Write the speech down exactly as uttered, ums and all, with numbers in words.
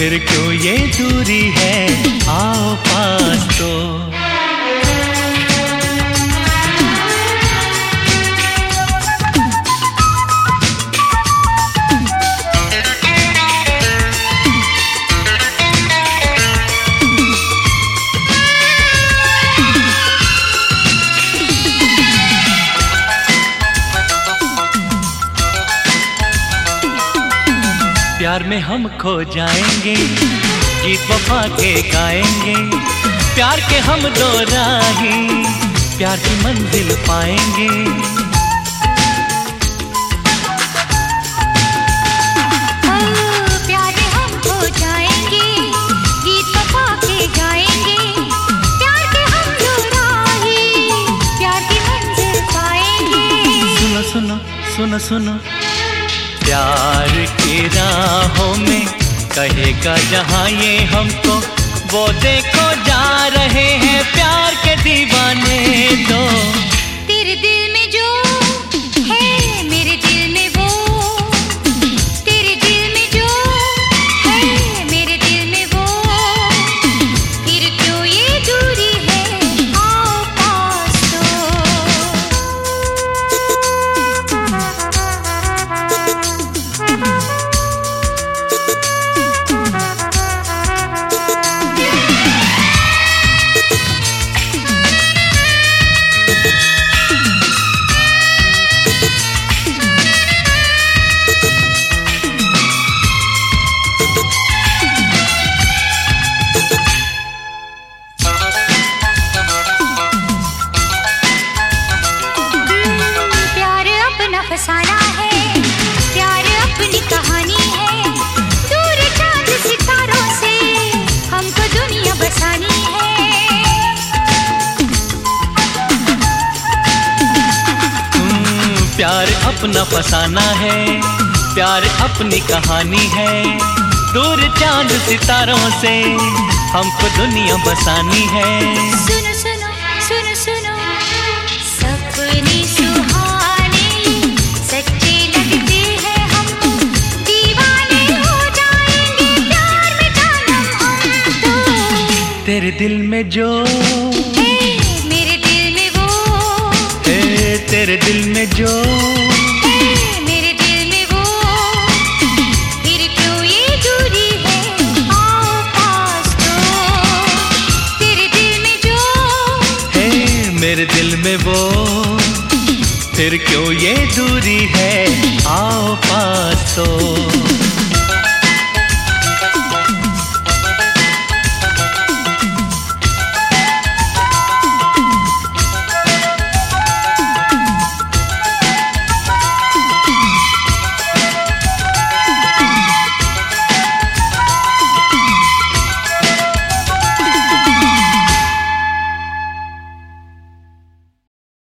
फिर क्यों ये दूरी है, आओ पास तो। प्यार में हम खो जाएंगे, गीत वफा के गाएंगे। प्यार के हम दो राही, प्यार की मंजिल पाएंगे। प्यार में हम खो जाएंगे, गीत वफा के गाएंगे। प्यार के हम दो राही, प्यार की मंजिल पाएंगे। सुनो सुनो सुनो सुनो, प्यार की राहों में कहेगा जहाँ ये हमको, वो देखो जा रहे हैं प्यार के दीवाने तो। तेरे दिल में जो है मेरे दिल में वो, तेरे दिल में जो है मेरे दिल में वो, फिर क्यों ये दूरी है, आओ पास तो। फसाना है, प्यार अपनी कहानी है। दूर चांद सितारों से हमको दुनिया बसानी है। प्यार अपना फसाना है, प्यार अपनी कहानी है। दूर चांद सितारों से हमको दुनिया बसानी है। सुनो सुनो सुनो सुनो, सपने सुहाने सच्चे लगते हैं हमको, दीवाने हो जाएंगे प्यार में जानम हम तो। तेरे दिल में जो है मेरे दिल में वो, है तेरे दिल में जो है मेरे दिल में वो, फिर क्यों ये दूरी है, आओ पास तो। तेरे दिल में जो है मेरे दिल में वो, फिर क्यों ये दूरी है, आओ पास तो।